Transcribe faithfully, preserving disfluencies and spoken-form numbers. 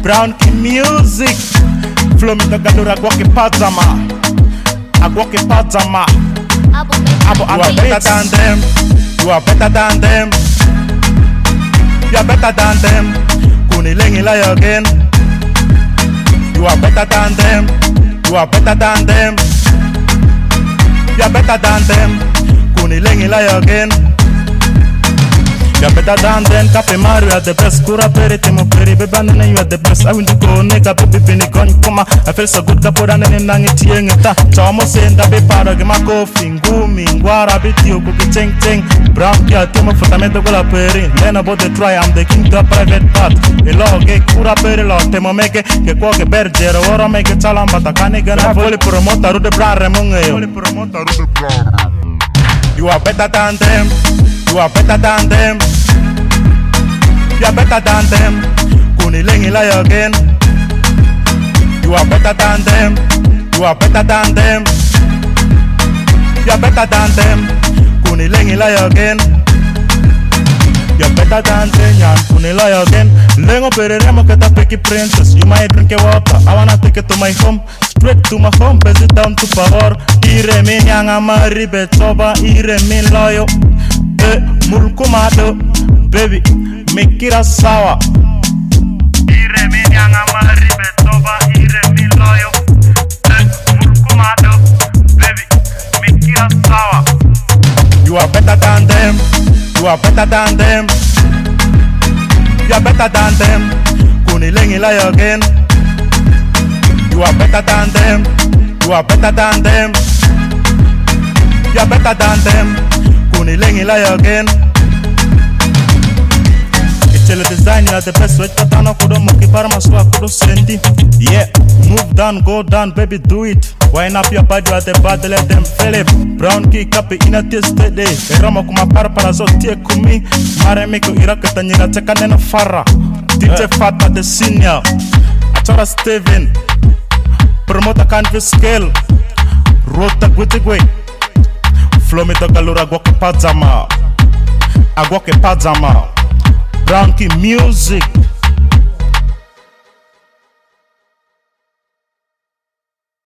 Brown Key Music. Flow me to galura guaque pazama. A guaque pazama. Abo, you are better than them. You are better than them. You are better than them. Kunilengi lie again. You are better than them. You are better than them. You are better than them. Kunilengi lie again. You are better than them. Cafe Mario, you are the best. Kura peri timo peri bebanene, you are the best. I will go nigga baby bini gon koma. I feel so good kapora nene nangi tiengeta. Chamo senda be para ge makofi ngumi ngwara biti okuki cheng cheng. Brown kia timo fundamento gola peri. Learn about the try, I'm the king to a private part. Elo ge kura peri lo temo meke ke kwa ke bergero ora meke chalamba takani gana voli promota rude bra remunge. Voli promota rude bra. You are better than them. You are better than them. You are better than them. Kunilengi lie again. You are better than them. You are better than them. You are better than them. Kunilengi lie again. You are better than them. Yan kuni lie again. Lengo pereremo que ta picky princess. You might drink your water. I wanna take it to my home. Straight to my home. Base it down to power. Ire min yanga mari betoba. Ire min loyo. Eh, mulkumado, baby, make it a sour. Ire min yanga mari betoba, ire min loyo. Eh, mulkumado, baby, make it a sour. You are better than them. You are better than them. You are better than them. Kunilengi lie again. You are better than them. You are better than them. You are better than them. Kunilengi lie again. Ichele design ya the best way katana kudo moki parma swa kudo sendi. Yeah, move down, go down, baby, do it. Wind up your body at the body, let them feel it. Brown key kapi ina teste day. Erama kuma para para zotie kumi. Mare miko iraka tanyira teka nena fara. D J Fata the senior. Achora Steven. Promoter canvas scale. Rota gwittigwe. Flow me to galura guaque pazama. A guaque pazama. Brown Key Music.